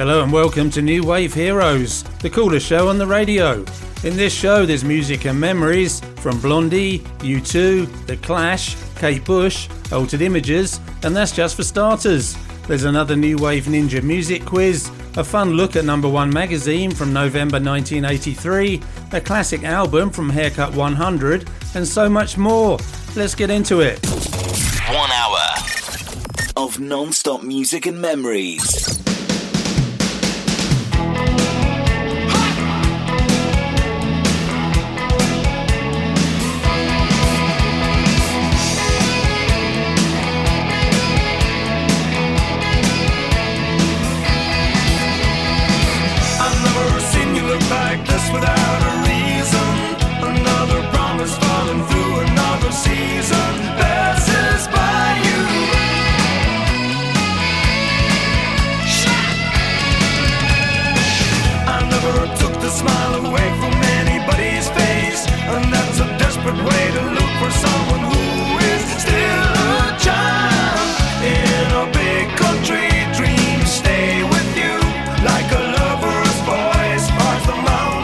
Hello and welcome to New Wave Heroes, the coolest show on the radio. In this show there's music and memories from Blondie, U2, The Clash, Kate Bush, Altered Images, and that's just for starters. There's another New Wave Ninja music quiz, a fun look at Number One magazine from November 1983, a classic album from Haircut 100, and so much more. Let's get into it. 1 hour of non-stop music and memories. Without a reason, another promise falling through, another season passes by you. I never took the smile away from anybody's face, and that's a desperate way to look for someone who is still a child in a big country dream. Stay with you like a lover's voice parts the mountain.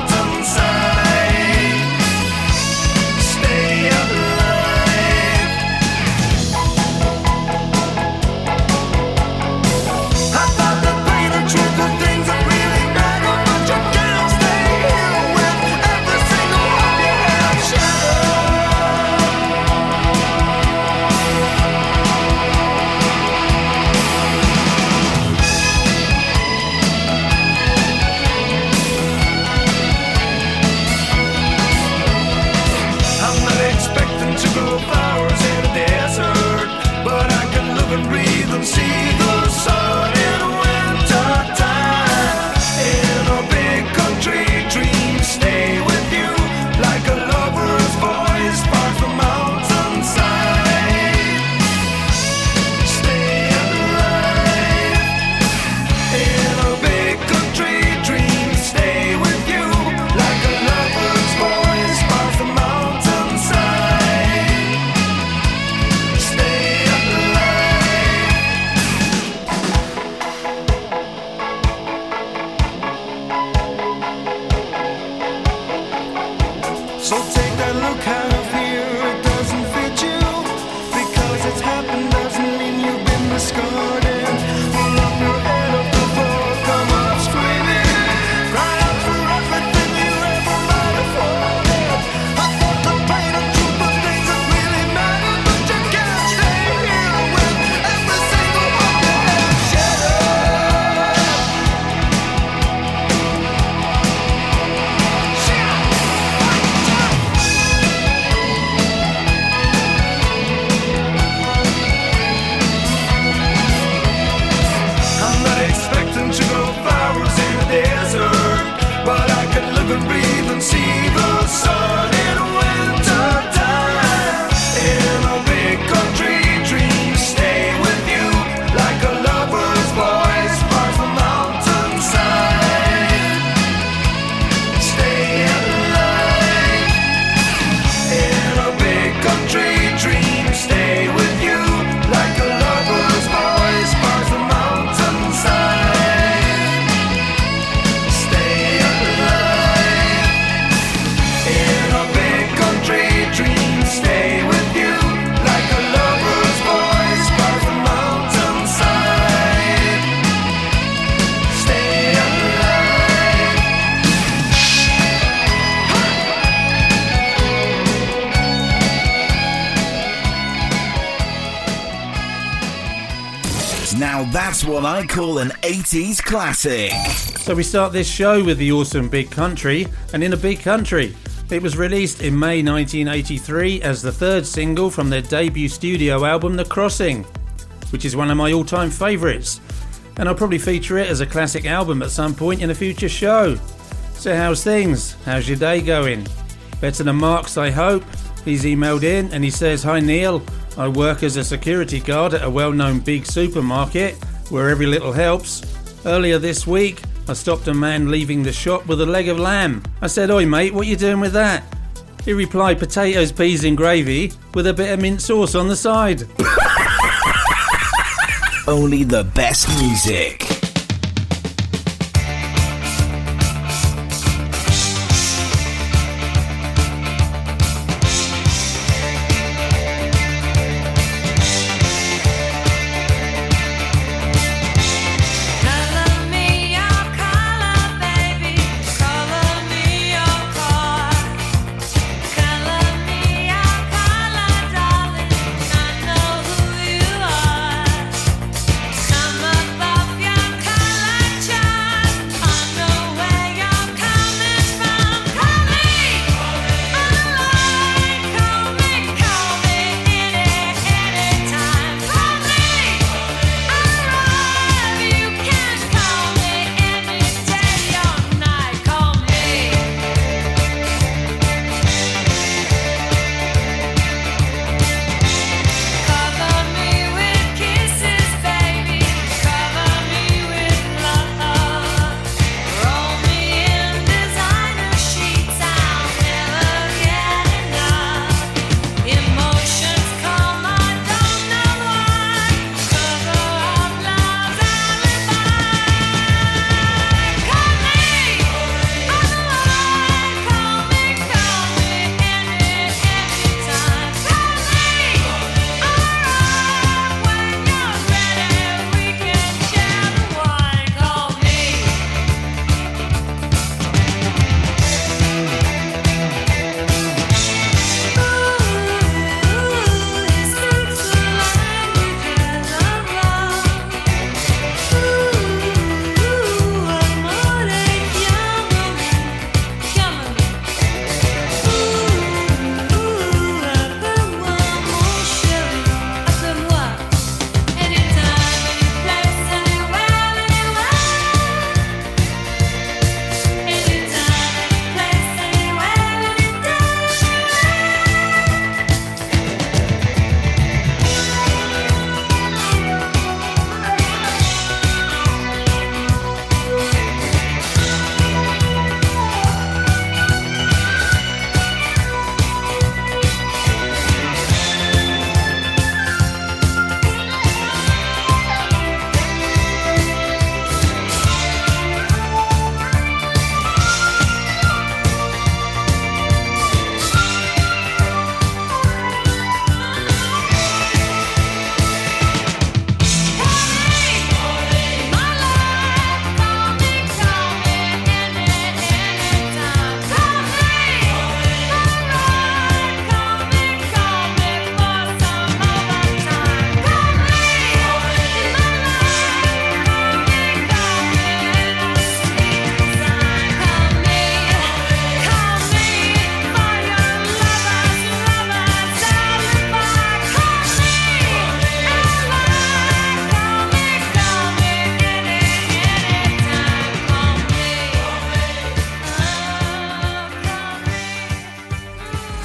That's what I call an 80s classic. So we start this show with the awesome Big Country, and in a big country. It was released in May 1983 as the third single from their debut studio album The Crossing, which is one of my all-time favourites, and I'll probably feature it as a classic album at some point in a future show. So how's things? How's your day going? Better than Mark's, I hope. He's emailed in and he says, "Hi Neil, I work as a security guard at a well-known big supermarket where every little helps. Earlier this week, I stopped a man leaving the shop with a leg of lamb. I said, 'Oi mate, what you doing with that?' He replied, 'Potatoes, peas and gravy with a bit of mint sauce on the side.'" Only the best music.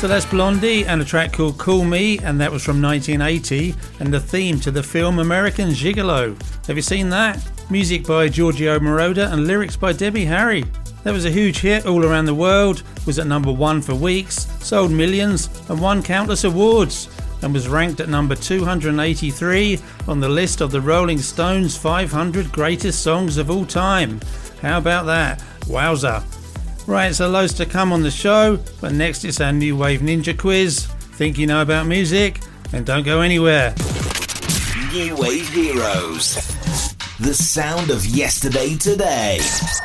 So that's Blondie and a track called Call Me, and that was from 1980, and the theme to the film American Gigolo. Have you seen that? Music by Giorgio Moroder and lyrics by Debbie Harry. That was a huge hit all around the world, was at number 1 for weeks, sold millions and won countless awards, and was ranked at number 283 on the list of the Rolling Stones 500 greatest songs of all time. How about that? Wowza. Right, so loads to come on the show, but next it's our New Wave Ninja quiz. Think you know about music? Then don't go anywhere. New Wave Heroes. The sound of yesterday today.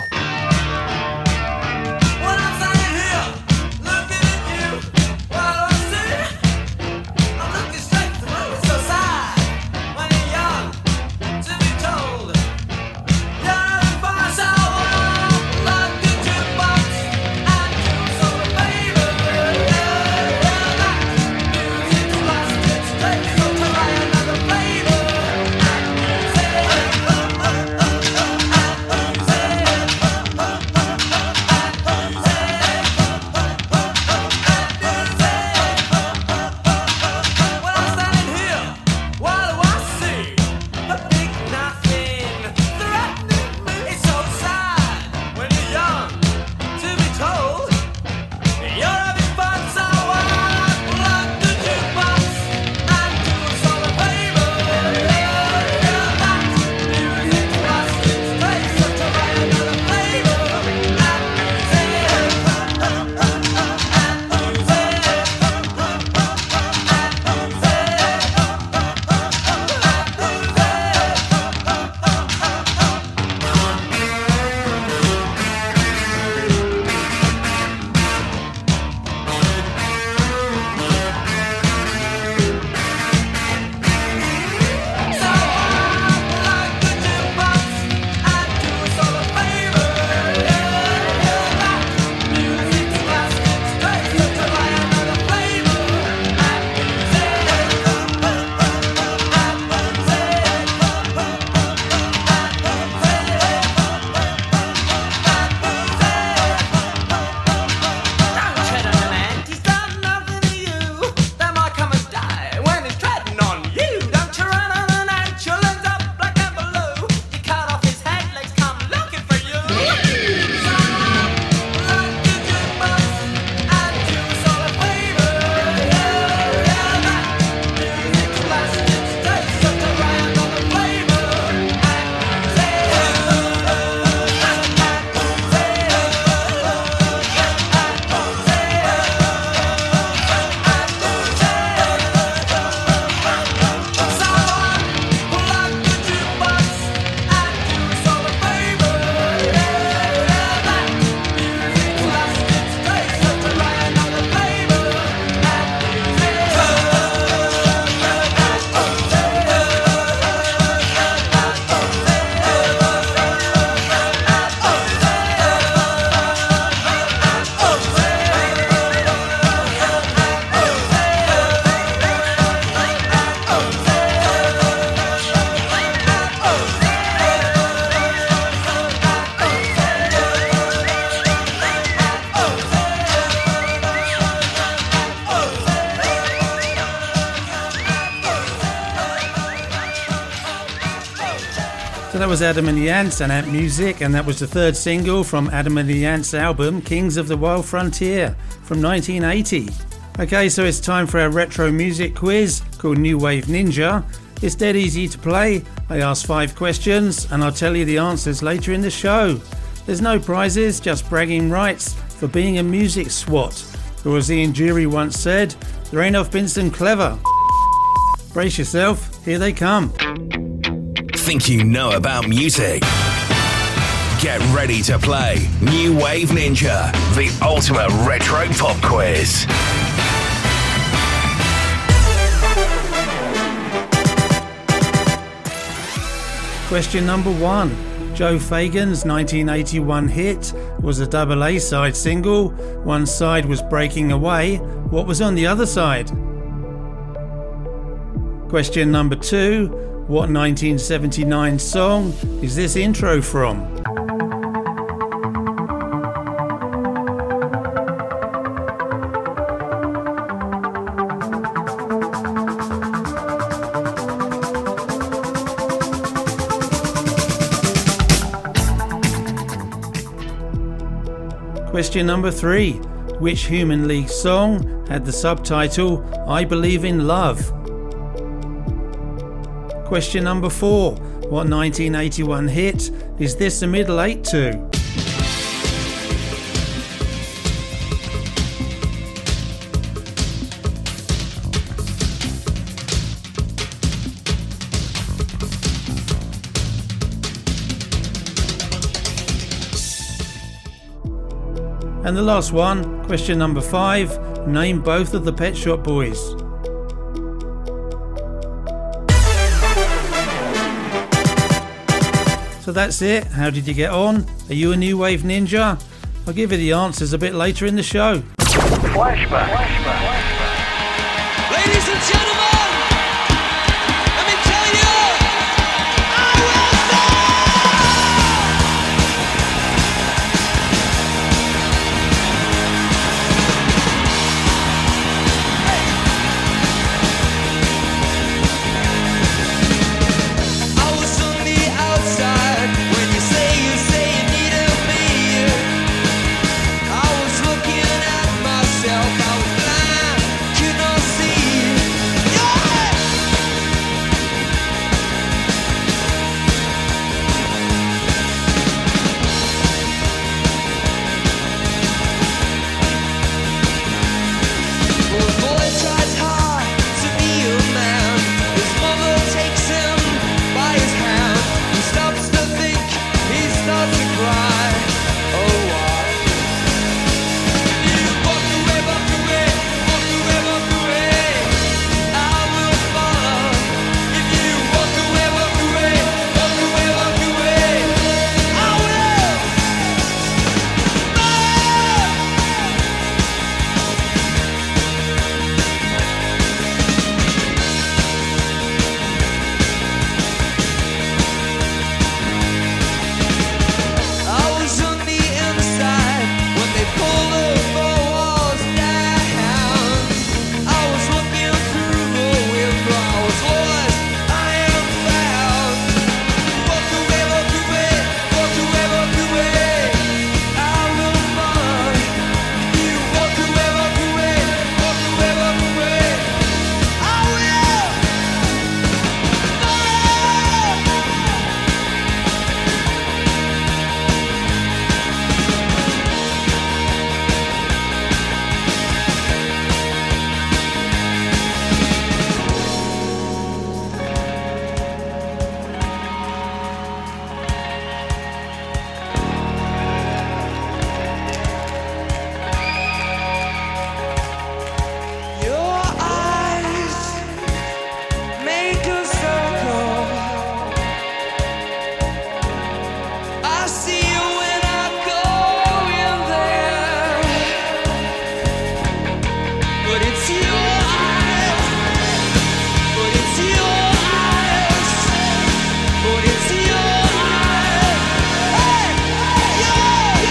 So that was Adam and the Ants and Ant Music, and that was the third single from Adam and the Ants' album Kings of the Wild Frontier from 1980. Okay, so it's time for our retro music quiz called New Wave Ninja. It's dead easy to play. I ask 5 questions and I'll tell you the answers later in the show. There's no prizes, just bragging rights for being a music swot. Or as Ian Jury once said, there ain't I've been some clever. Brace yourself, here they come. Think you know about music? Get ready to play New Wave Ninja, the ultimate retro pop quiz. Question number 1. Joe Fagan's 1981 hit was a double A-side single. One side was Breaking Away. What was on the other side? Question number 2. What 1979 song is this intro from? Question number 3. Which Human League song had the subtitle I Believe in Love? Question number 4. What 1981 hit is this a middle 8 to? And the last one, question number 5, name both of the Pet Shop Boys. So that's it. How did you get on? Are you a new wave ninja? I'll give you the answers a bit later in the show. Flashback. Ladies and gentlemen, let me tell you, I will I was on the outside when you say you needed me. I was looking at myself, I was blind, could not see. Yeah! Well, the boy tries hard to be a man. His mother takes him by his hand. He stops to think, he starts to cry. Oh, why? You walk away, walk away, walk away, walk away. I will follow. If you walk away, walk away, walk away, walk away. I will follow. I was on the inside when they pulled the four walls down. I was looking through the window, I was lost, I am found. Walk away, walk away, walk away, walk away. I will follow. You walk away, walk away, walk away, walk away. I will Your eyes make a circle. I see you when I go in there, but it's your eyes, but it's your eyes, but it's your eyes. Hey, your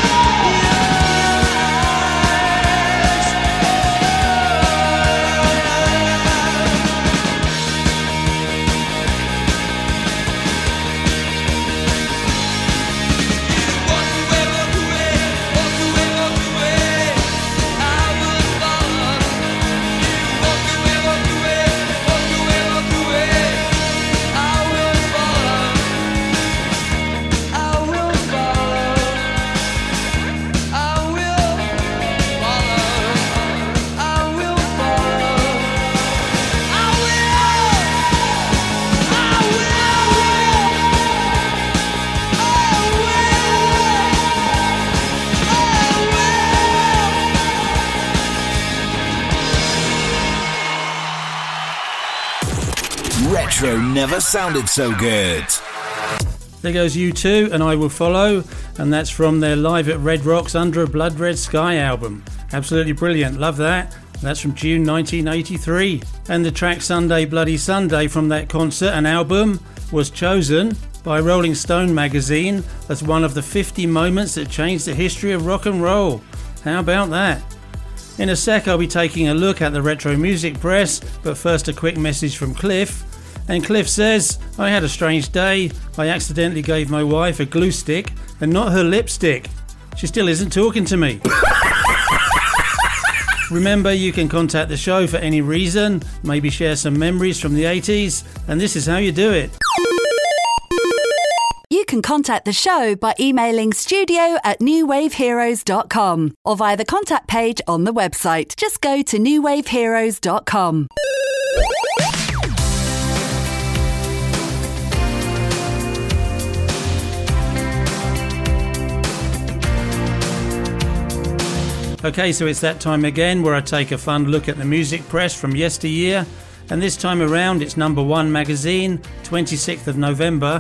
Walk away, walk away, walk away, walk away. I will follow. Walk away, walk away, walk away, walk away. I will follow. I will follow. I will follow. I will follow. I Retro never sounded so good. There goes U2 and I Will Follow, and that's from their Live at Red Rocks Under a Blood Red Sky album. Absolutely brilliant, love that. That's from June 1983. And the track Sunday Bloody Sunday from that concert and album was chosen by Rolling Stone magazine as one of the 50 moments that changed the history of rock and roll. How about that? In a sec I'll be taking a look at the retro music press, but first a quick message from Cliff. And Cliff says, I had a strange day. I accidentally gave my wife a glue stick and not her lipstick. She still isn't talking to me. Remember, you can contact the show for any reason, maybe share some memories from the 80s, and this is how you do it. You can contact the show by emailing studio@newwaveheroes.com or via the contact page on the website. Just go to newwaveheroes.com. Okay, so it's that time again where I take a fun look at the music press from yesteryear, and this time around it's Number One magazine, 26th of November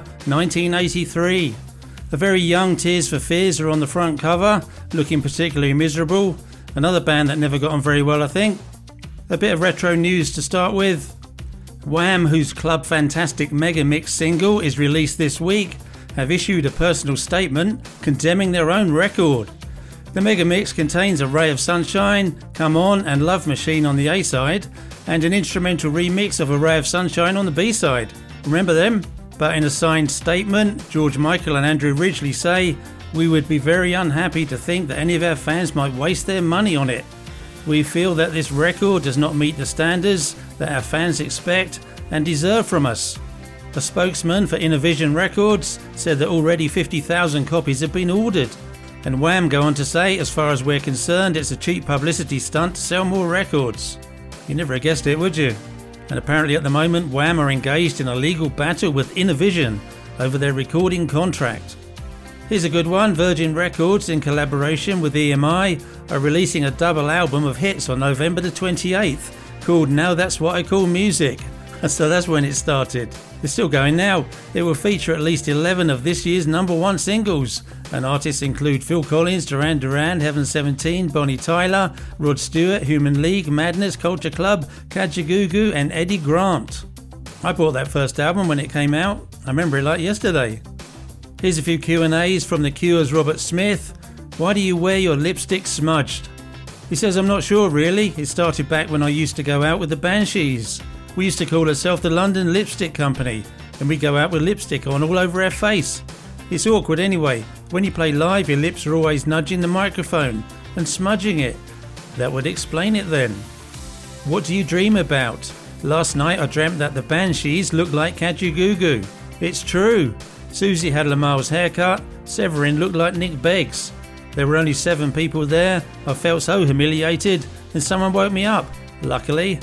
1983. A very young Tears for Fears are on the front cover, looking particularly miserable. Another band that never got on very well, I think. A bit of retro news to start with. Wham, whose Club Fantastic Mega Mix single is released this week, have issued a personal statement condemning their own record. The Mega Mix contains a Ray of Sunshine, Come On and Love Machine on the A-side, and an instrumental remix of A Ray of Sunshine on the B-side. Remember them? But in a signed statement, George Michael and Andrew Ridgeley say, "We would be very unhappy to think that any of our fans might waste their money on it. We feel that this record does not meet the standards that our fans expect and deserve from us." A spokesman for Innovision Records said that already 50,000 copies have been ordered. And Wham go on to say, as far as we're concerned, it's a cheap publicity stunt to sell more records. You never have guessed it, would you? And apparently at the moment, Wham are engaged in a legal battle with Innovision over their recording contract. Here's a good one. Virgin Records, in collaboration with EMI, are releasing a double album of hits on November the 28th, called Now That's What I Call Music. So that's when it started. It's still going now. It will feature at least 11 of this year's number one singles, and artists include Phil Collins, Duran Duran, Heaven 17, Bonnie Tyler, Rod Stewart, Human League, Madness, Culture Club, Kajagoogoo and Eddie Grant. I bought that first album when it came out. I remember it like yesterday. Here's a few Q&As from The Cure's Robert Smith. Why do you wear your lipstick smudged? He says, I'm not sure really. It started back when I used to go out with the Banshees. We used to call ourselves the London Lipstick Company, and we go out with lipstick on all over our face. It's awkward anyway. When you play live, your lips are always nudging the microphone and smudging it. That would explain it then. What do you dream about? Last night I dreamt that the Banshees looked like Kajagoogoo. It's true. Susie had Lamar's haircut. Severin looked like Nick Beggs. There were only 7 people there. I felt so humiliated, and someone woke me up, luckily.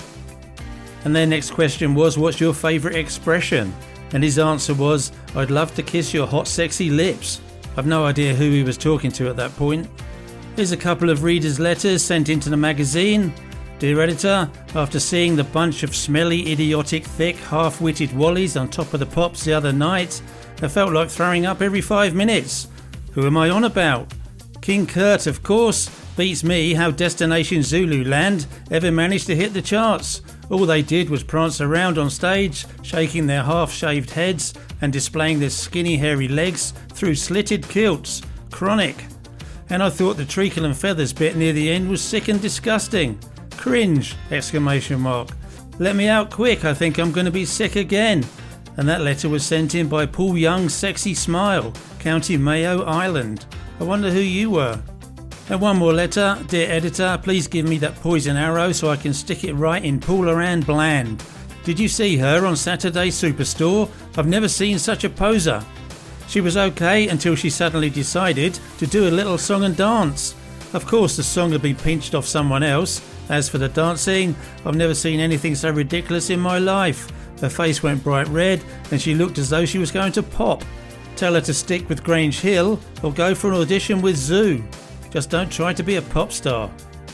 And their next question was, what's your favourite expression? And his answer was, I'd love to kiss your hot sexy lips. I've no idea who he was talking to at that point. Here's a couple of readers' letters sent into the magazine. Dear editor, after seeing the bunch of smelly, idiotic, thick, half-witted Wallies on Top of the Pops the other night, I felt like throwing up every 5 minutes. Who am I on about? King Kurt, of course. Beats me how Destination Zululand ever managed to hit the charts. All they did was prance around on stage, shaking their half-shaved heads and displaying their skinny hairy legs through slitted kilts. Chronic. And I thought the treacle and feathers bit near the end was sick and disgusting. Cringe! Exclamation mark. Let me out quick, I think I'm going to be sick again. And that letter was sent in by Paul Young's Sexy Smile, County Mayo, Ireland. I wonder who you were. And one more letter. Dear editor, please give me that poison arrow so I can stick it right in Paula Ann Bland. Did you see her on Saturday Superstore? I've never seen such a poser. She was okay until she suddenly decided to do a little song and dance. Of course the song had been pinched off someone else. As for the dancing, I've never seen anything so ridiculous in my life. Her face went bright red and she looked as though she was going to pop. Tell her to stick with Grange Hill or go for an audition with Zoo. Just don't try to be a pop star.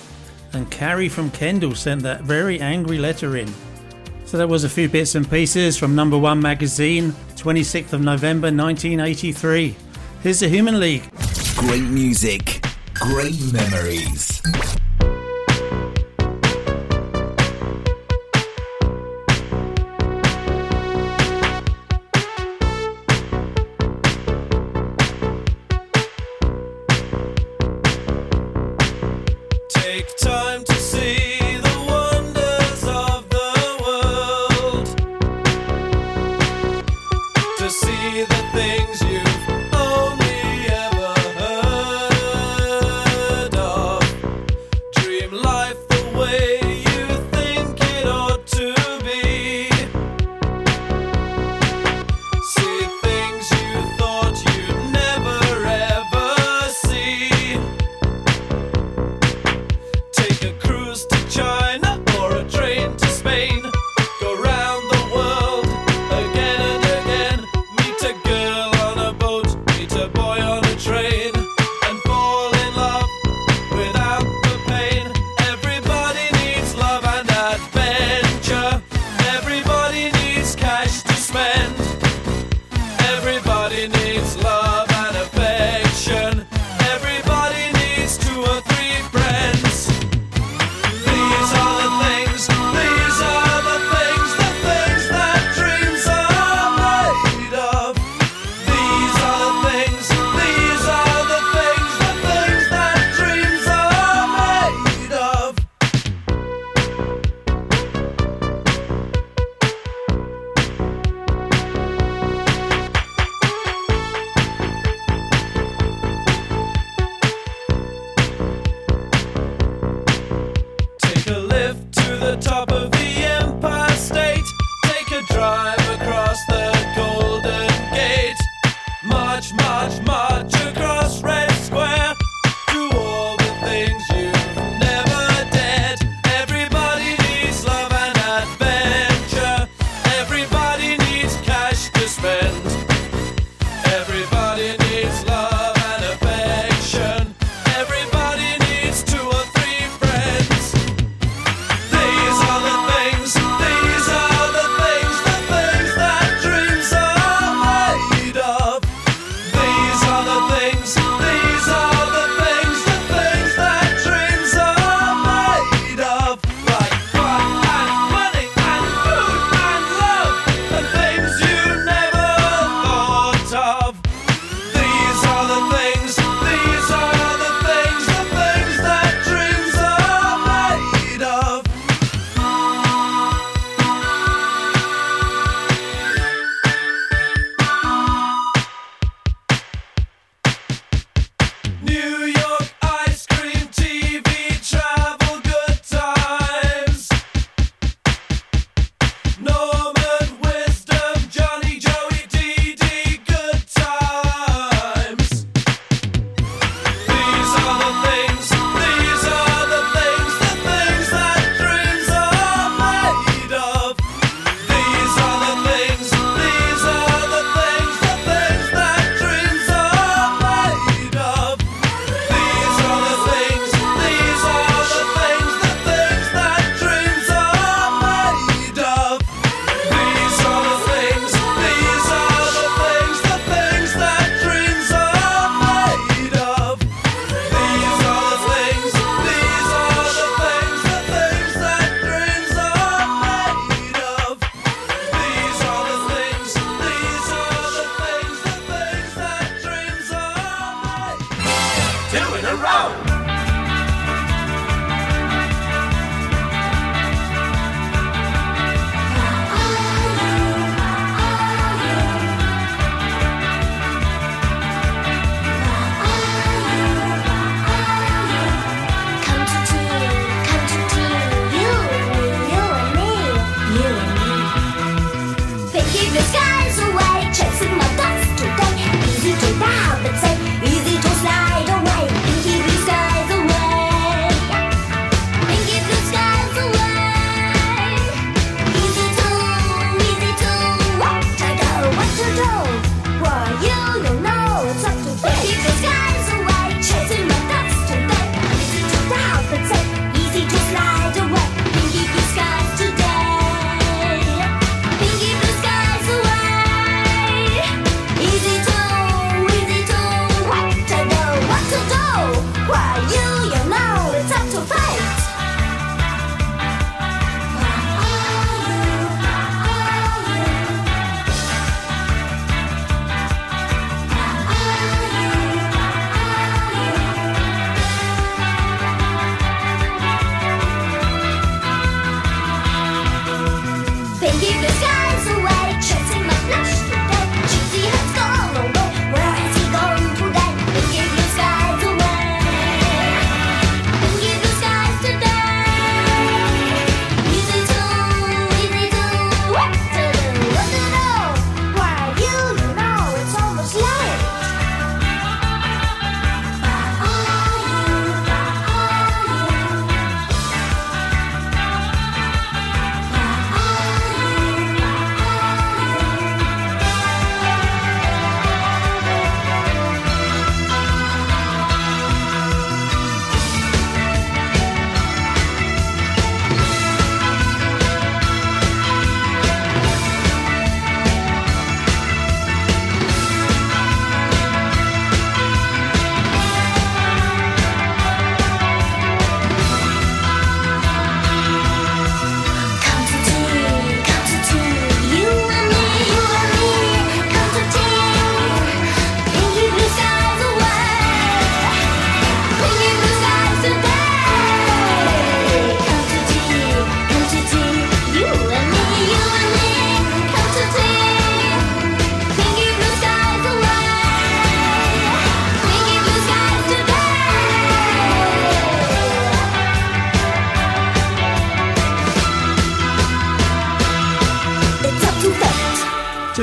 And Carrie from Kendal sent that very angry letter in. So that was a few bits and pieces from Number One magazine, 26th of November 1983. Here's the Human League. Great music, great memories. See the things you've only ever heard. spend. Everybody needs love and affection. Everybody needs 2 or 3 friends. These are the things that dreams are made of. These are the things that dreams are made of. Take a lift to the top of the Empire State. Take a drive across the Golden Gate. March, march, march across Red Square. Do all the things you've never dared. Everybody needs love and adventure. Everybody needs cash to spend. Everybody needs love and affection. Everybody needs 2 or 3 friends. These are the things that dreams are made of. These are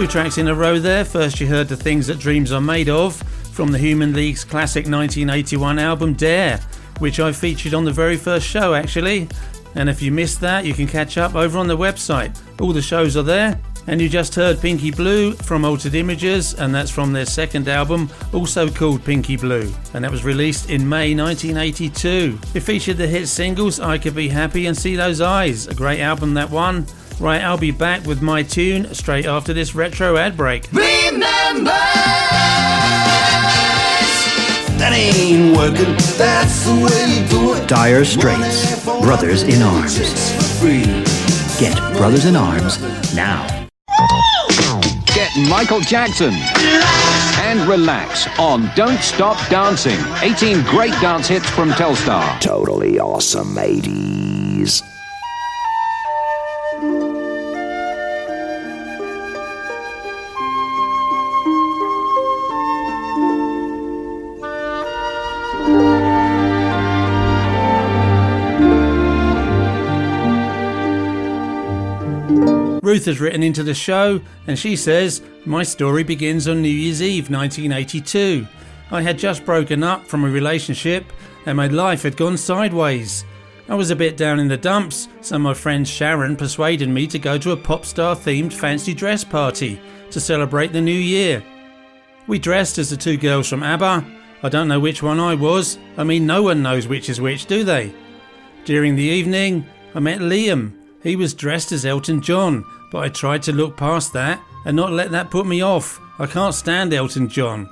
Two tracks in a row there. First you heard The Things That Dreams Are Made Of from the Human League's classic 1981 album Dare, which I featured on the very first show actually. And if you missed that, you can catch up over on the website. All the shows are there. And you just heard Pinky Blue from Altered Images, and that's from their second album, also called Pinky Blue, and that was released in May 1982. It featured the hit singles I Could Be Happy and See Those Eyes, a great album that one. Right, I'll be back with my tune straight after this retro ad break. Remember, that ain't working, that's the way you do it. Dire Straits, Brothers in Arms. Get Brothers in Arms now. Get Michael Jackson and relax on Don't Stop Dancing. 18 great dance hits from Telstar. Totally awesome, 80s. Ruth has written into the show and she says, my story begins on New Year's Eve 1982. I had just broken up from a relationship and my life had gone sideways. I was a bit down in the dumps, so my friend Sharon persuaded me to go to a pop star themed fancy dress party to celebrate the new year. We dressed as the two girls from ABBA. I don't know which one I was. I mean, no one knows which is which, do they? During the evening, I met Liam. He was dressed as Elton John, but I tried to look past that and not let that put me off. I can't stand Elton John.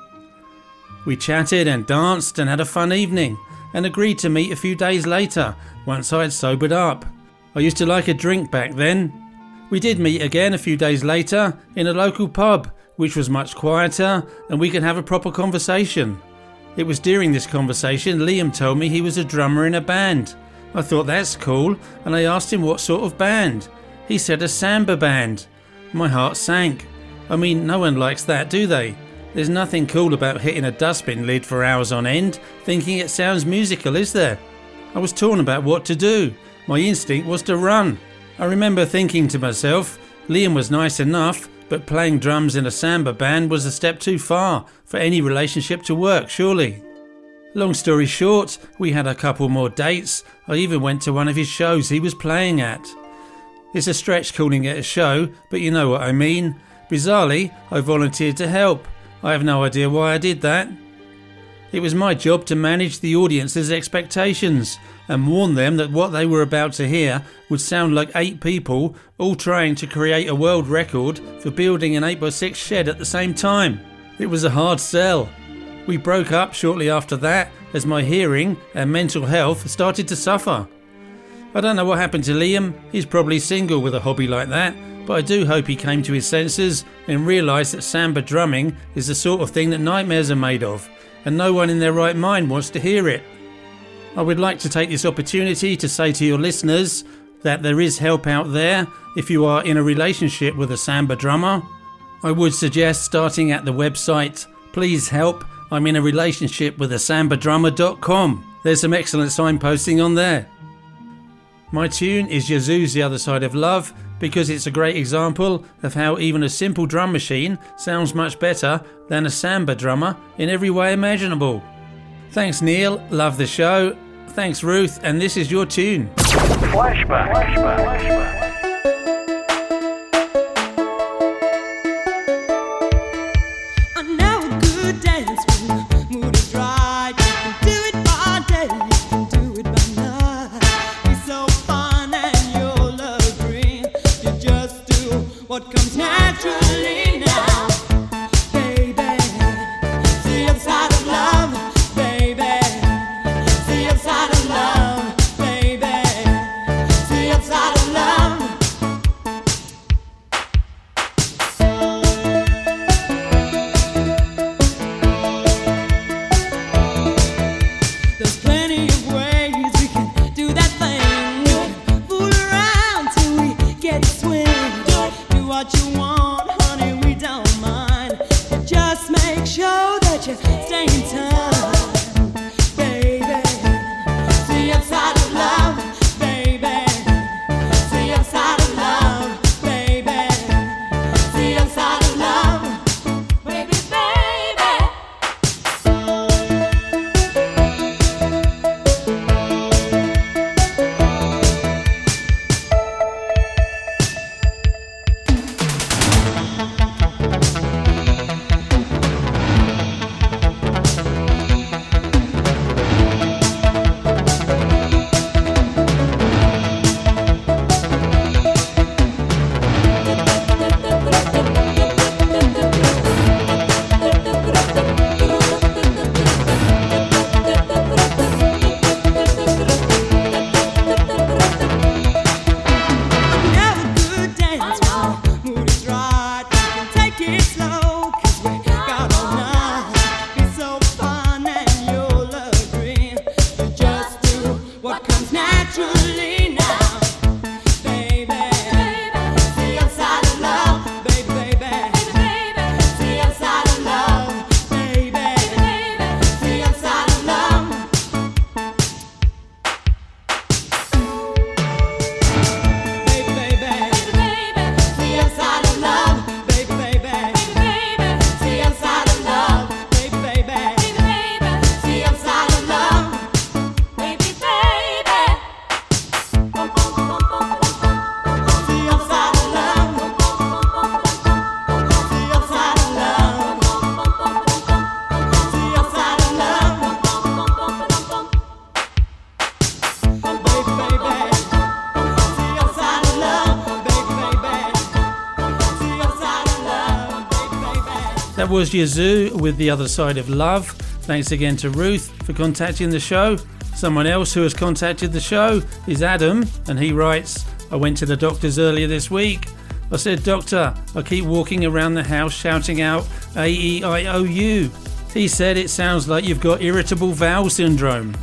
We chatted and danced and had a fun evening and agreed to meet a few days later once I had sobered up. I used to like a drink back then. We did meet again a few days later in a local pub, which was much quieter and we could have a proper conversation. It was during this conversation Liam told me he was a drummer in a band. I thought that's cool and I asked him what sort of band. He said a samba band. My heart sank. I mean, no one likes that, do they? There's nothing cool about hitting a dustbin lid for hours on end, thinking it sounds musical, is there? I was torn about what to do. My instinct was to run. I remember thinking to myself, Liam was nice enough, but playing drums in a samba band was a step too far for any relationship to work, surely. Long story short, we had a couple more dates. I even went to one of his shows he was playing at. It's a stretch calling it a show, but you know what I mean. Bizarrely, I volunteered to help. I have no idea why I did that. It was my job to manage the audience's expectations and warn them that what they were about to hear would sound like 8 people all trying to create a world record for building an 8x6 shed at the same time. It was a hard sell. We broke up shortly after that as my hearing and mental health started to suffer. I don't know what happened to Liam. He's probably single with a hobby like that, but I do hope he came to his senses and realised that samba drumming is the sort of thing that nightmares are made of, and no one in their right mind wants to hear it. I would like to take this opportunity to say to your listeners that there is help out there if you are in a relationship with a samba drummer. I would suggest starting at the website Please Help, I'm in a relationship with a sambadrummer.com. There's some excellent signposting on there. My tune is Yazoo's The Other Side of Love because it's a great example of how even a simple drum machine sounds much better than a samba drummer in every way imaginable. Thanks Neil, love the show. Thanks Ruth, and this is your tune. Flashback. What comes naturally now, baby? See the other side of love, baby. See the other side of love, baby. See the other side of love. That was Yazoo with The Other Side of Love. Thanks again to Ruth for contacting the show. Someone else who has contacted the show is Adam, and he writes, I went to the doctor's earlier this week. I said, Doctor, I keep walking around the house shouting out A-E-I-O-U. He said it sounds like you've got irritable bowel syndrome.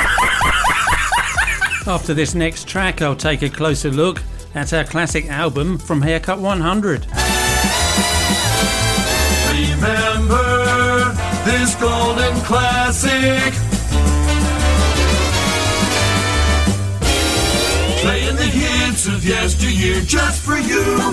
After this next track, I'll take a closer look at our classic album from Haircut 100. Remember this golden classic. Playing the hits of yesteryear just for you.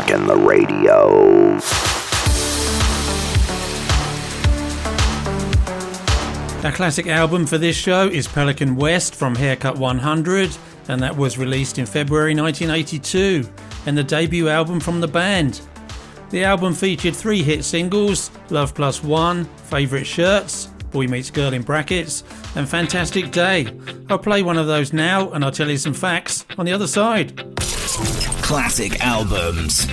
rocking the radio. Our classic album for this show is Pelican West from Haircut 100, and that was released in February 1982, and the debut album from the band. The album featured 3 hit singles: Love Plus One, Favourite Shirts, Boy Meets Girl in brackets, and Fantastic Day. I'll play one of those now, and I'll tell you some facts on the other side. Classic albums.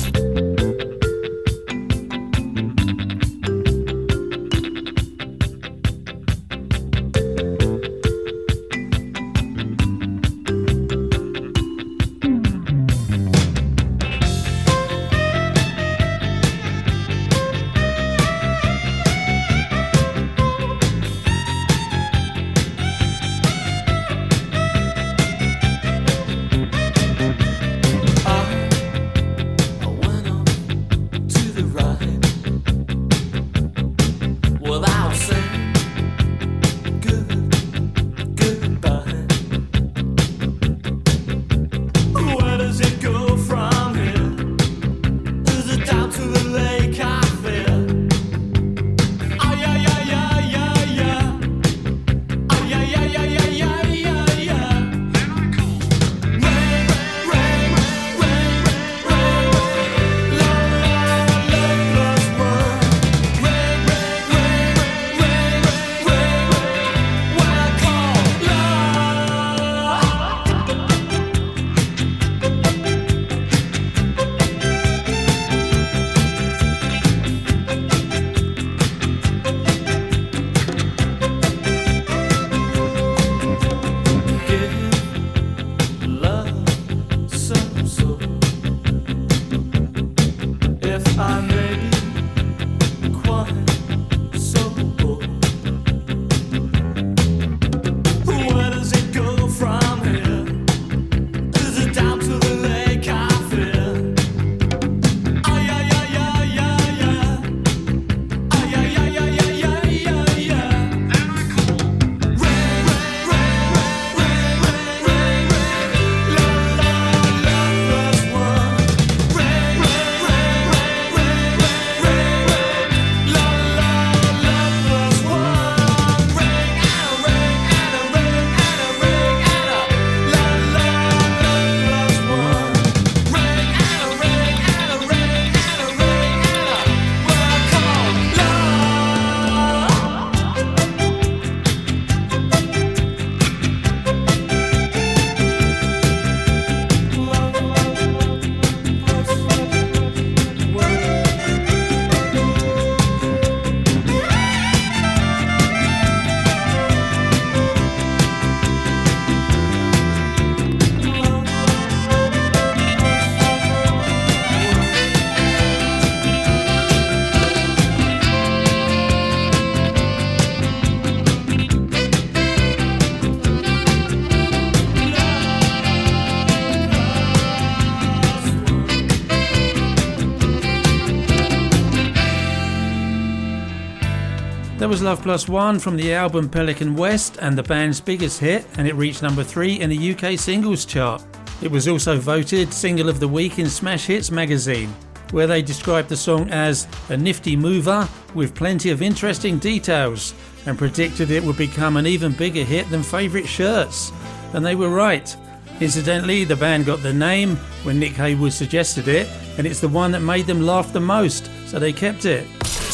That was Love Plus One from the album Pelican West, and the band's biggest hit, and it reached number 3 in the UK singles chart. It was also voted Single of the Week in Smash Hits magazine, where they described the song as a nifty mover with plenty of interesting details, and predicted it would become an even bigger hit than Favourite Shirts. And they were right. Incidentally, the band got the name when Nick Haywood suggested it, and it's the one that made them laugh the most, so they kept it.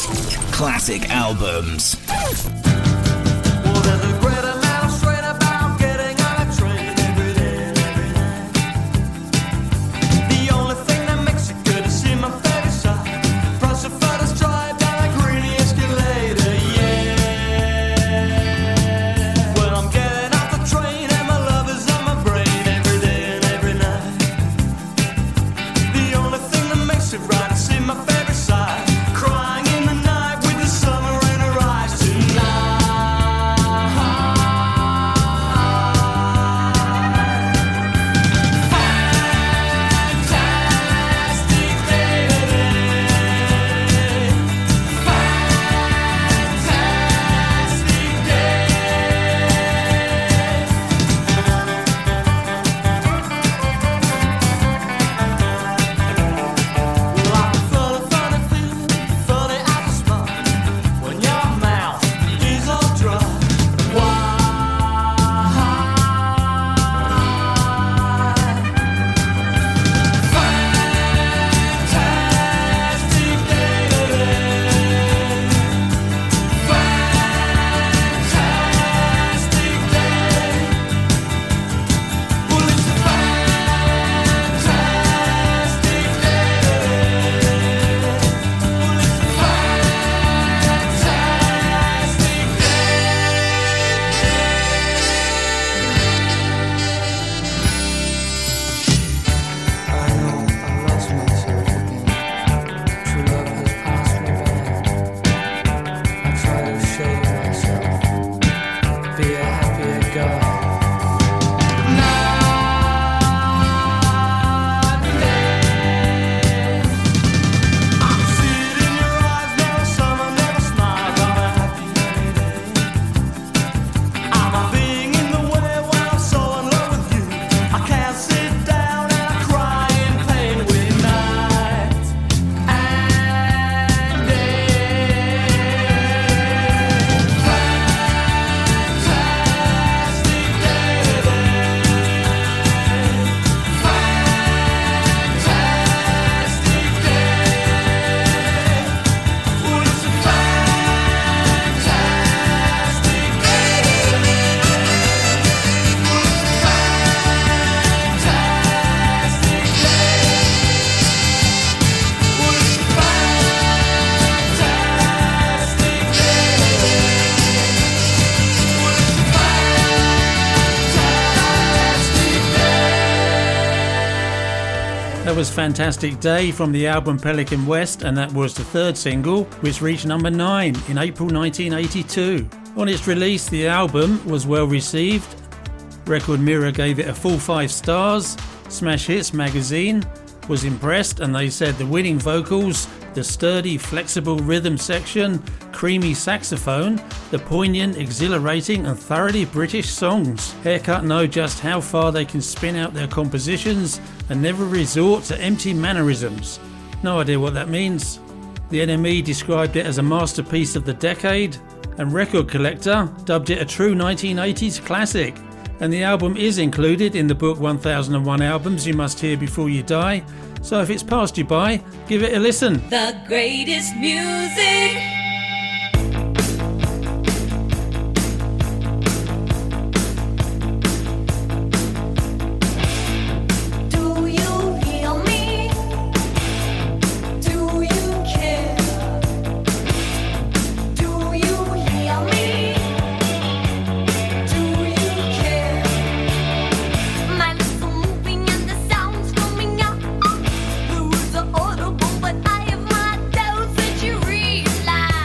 Classic albums. Right in my favorite side, crying in the night with the summer in her eyes tonight. That was Fantastic Day from the album Pelican West, and that was the third single, which reached number 9 in April 1982. On its release, the album was well received. Record Mirror gave it a full 5 stars. Smash Hits magazine was impressed, and they said the winning vocals, the sturdy, flexible rhythm section, creamy saxophone, the poignant, exhilarating and thoroughly British songs. Haircut know just how far they can spin out their compositions and never resort to empty mannerisms. No idea what that means. The NME described it as a masterpiece of the decade, and Record Collector dubbed it a true 1980s classic. And the album is included in the book 1001 Albums You Must Hear Before You Die, so if it's passed you by, give it a listen. The greatest music. Do you hear me? Do you care? Do you hear me? Do you care? My lips are moving and the sound's coming out. The words are audible, but I have my doubts that you realize.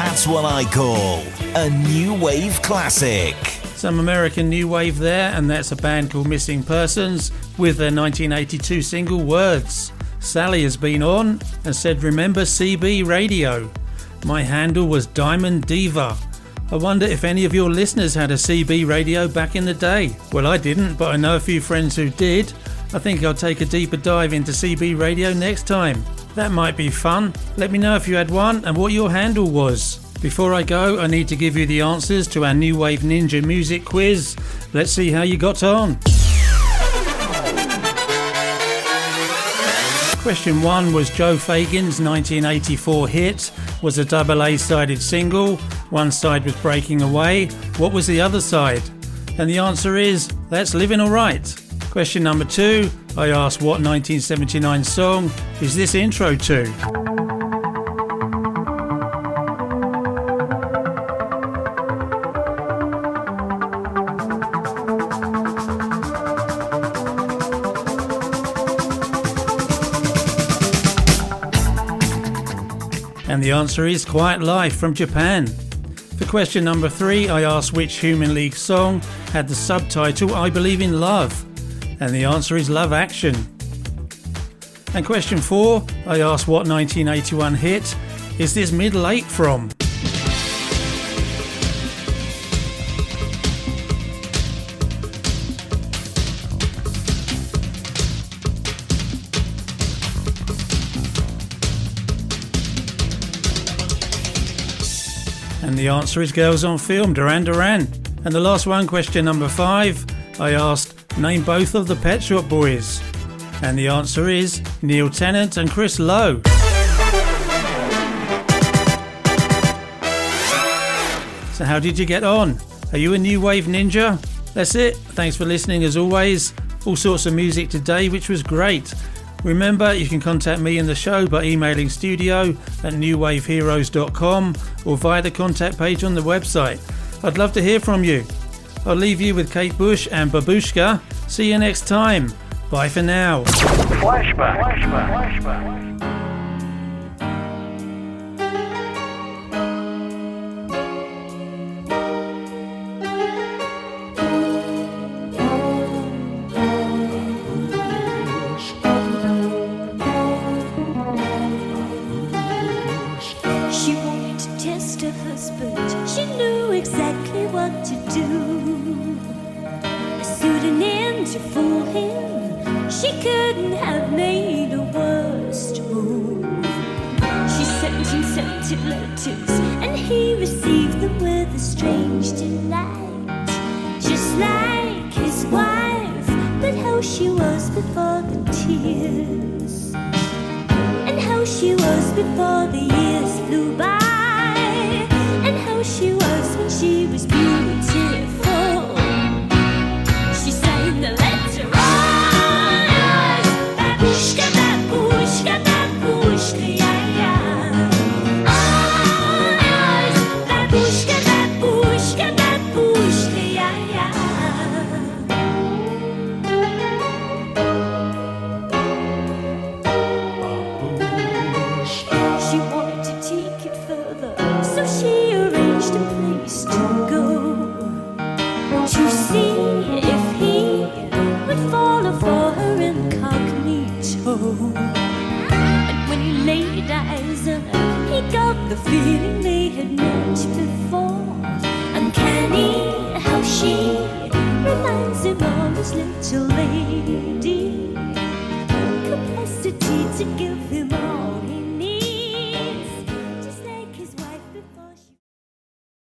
That's what I call a new wave classic. Some American new wave there, and that's a band called Missing Persons with their 1982 single Words. Sally has been on and said, remember CB Radio? My handle was Diamond Diva. I wonder if any of your listeners had a CB radio back in the day. Well, I didn't, but I know a few friends who did. I think I'll take a deeper dive into CB radio next time. That might be fun. Let me know if you had one and what your handle was. Before I go, I need to give you the answers to our New Wave Ninja music quiz. Let's see how you got on. Question 1 was Joe Fagan's 1984 hit, was a double A-sided single. One side was Breaking Away. What was the other side? And the answer is, that's Living Alright. Question number 2, I asked what 1979 song is this intro to? And the answer is Quiet Life from Japan. For question number 3, I asked which Human League song had the subtitle I Believe in Love. And the answer is Love Action. And question 4, I asked what 1981 hit is this Middle 8 from? And the answer is Girls on Film, Duran Duran. And the last one, question number 5, I asked, name both of the Pet Shop Boys. And the answer is Neil Tennant and Chris Lowe. So how did you get on? Are you a new wave ninja? That's it. Thanks for listening as always. All sorts of music today, which was great. Remember, you can contact me and the show by emailing studio@newwaveheroes.com or via the contact page on the website. I'd love to hear from you. I'll leave you with Kate Bush and Babushka. See you next time. Bye for now. Flashback. She wanted to test her husband. She knew exactly what to do. A pseudonym to fool him. She couldn't have made a worse move. She sent him scented letters, and he received them with a strange delight. Just like his wife, but how she was before the tears, and how she was before the years flew by, and how she was when she was beautiful.